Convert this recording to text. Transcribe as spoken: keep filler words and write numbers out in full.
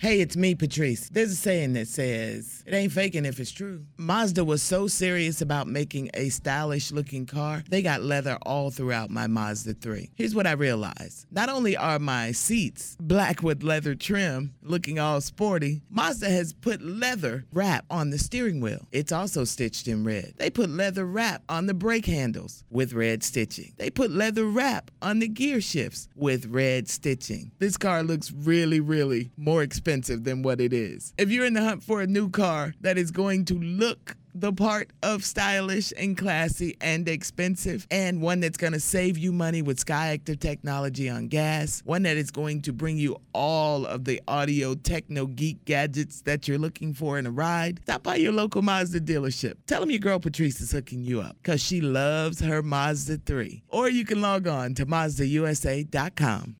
Hey, it's me, Patrice. There's a saying that says, it ain't faking if it's true. Mazda was so serious about making a stylish-looking car, they got leather all throughout my Mazda three. Here's what I realized. Not only are my seats black with leather trim, looking all sporty, Mazda has put leather wrap on the steering wheel. It's also stitched in red. They put leather wrap on the brake handles with red stitching. They put leather wrap on the gear shifts with red stitching. This car looks really, really more expensive than what it is. If you're in the hunt for a new car that is going to look the part of stylish and classy and expensive, and one that's going to save you money with Skyactiv technology on gas, one that is going to bring you all of the audio techno geek gadgets that you're looking for in a ride, stop by your local Mazda dealership. Tell them your girl Patrice is hooking you up because she loves her Mazda three. Or you can log on to Mazda U S A dot com.